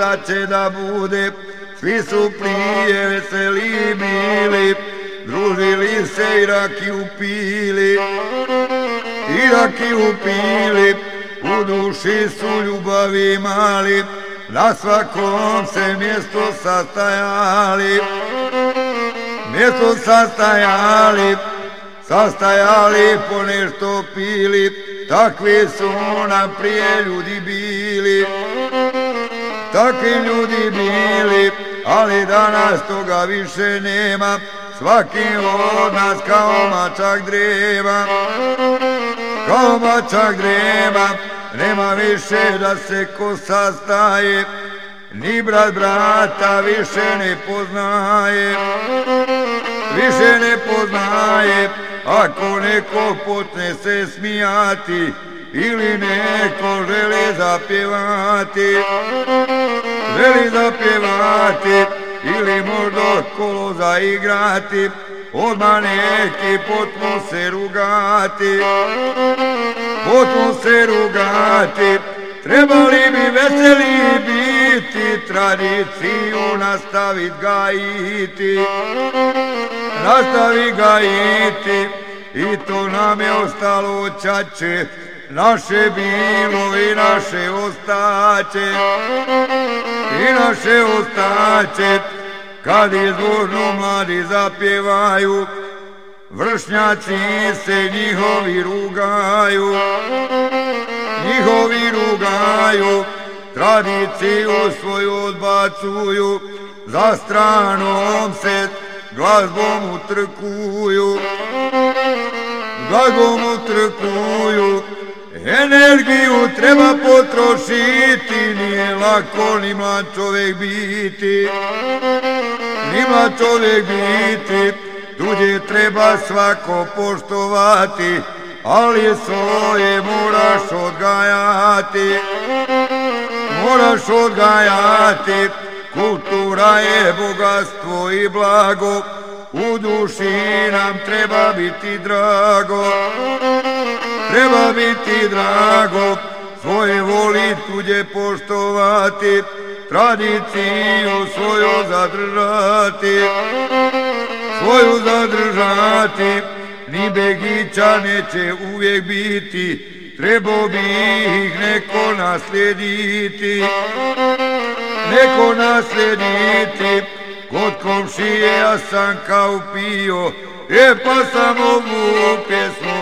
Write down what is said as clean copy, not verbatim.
šta će da bude. Svi su prije veseli bili, družili se i rakiju pili. I rakiju pili, u duši su ljubavi imali, na svakom se mjesto sastajali. Mjesto sastajali, po nešto pili, takvi su nam prije ljudi bili. Takvi ljudi bili, ali danas toga više nema, svaki od nas kao mačak drema. Kao mačak drema, nema više da se ko sastaje, ni brat brata više ne poznaje. Više ne poznaje, ako neko počne se smijati ili neko želi zapjevati. Želi zapjevati ili možda kolo zaigrati, odmah neki počnu se rugati. Počnu se rugati, trebali bi veseli biti, tradiciju nastavit gajiti. Nastavi gajiti, i to nam je ostalo čače, naše bilo i naše ostaće. I naše ostaće, kad izvorno mladi zapjevaju, vršnjaci se njihovi rugaju. Njihovi rugaju, tradiciju svoju odbacuju, za stranom se glazbom utrkuju. Glazbom utrkuju, energiju treba potrošiti, nije lako ni mlad čovjek biti. Ni mlad čovjek biti, tuđe treba svako poštovati, ali svoje moraš odgajati. Moraš odgajati, kultura je bogatstvo i blago, u duši nam treba biti drago. Treba biti drago, svoje voli tuđe poštovati, tradiciju svoju zadržati. Svoju zadržati, ni Begića neće uvijek biti, trebao bi ih neko naslijediti. Neko naslijediti, kod komšije ja sam kao pio, pa sam ovu pjesmu